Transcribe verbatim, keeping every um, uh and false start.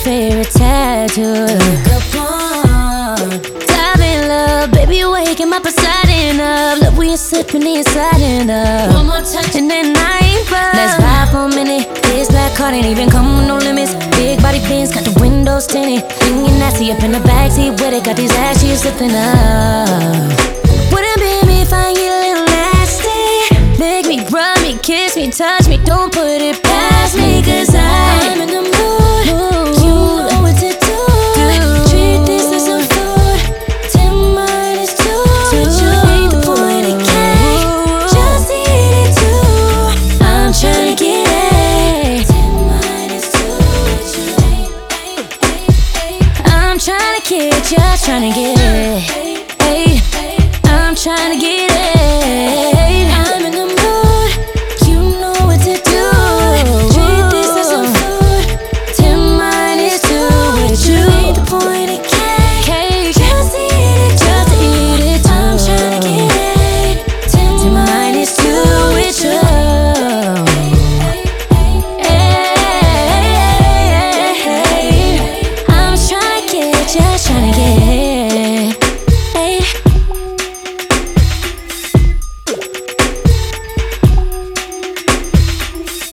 favorite tattoo. Look up on. Dive in love, baby, you're waking my Poseidon up. Love when you're slipping and sliding up. One more touch and then I ain't fun. Let's vibe for a minute. This black card ain't even come with no limits. Big body Benz, got the windows tinted. Thinking nasty up in the backseat with it. Got these ass cheeks slipping up. Wouldn't be me if I get a little nasty. Make me, rub me, kiss me, touch me. Don't put it past me, cause I'm in the mood. You know what to do. Treat this as some food. Ten minus two. With you ain't the point of cake. Just eat it too. I'm tryna get it. Ten minus two. With you ain't. I'm tryna get, just tryna get it. I'm tryna get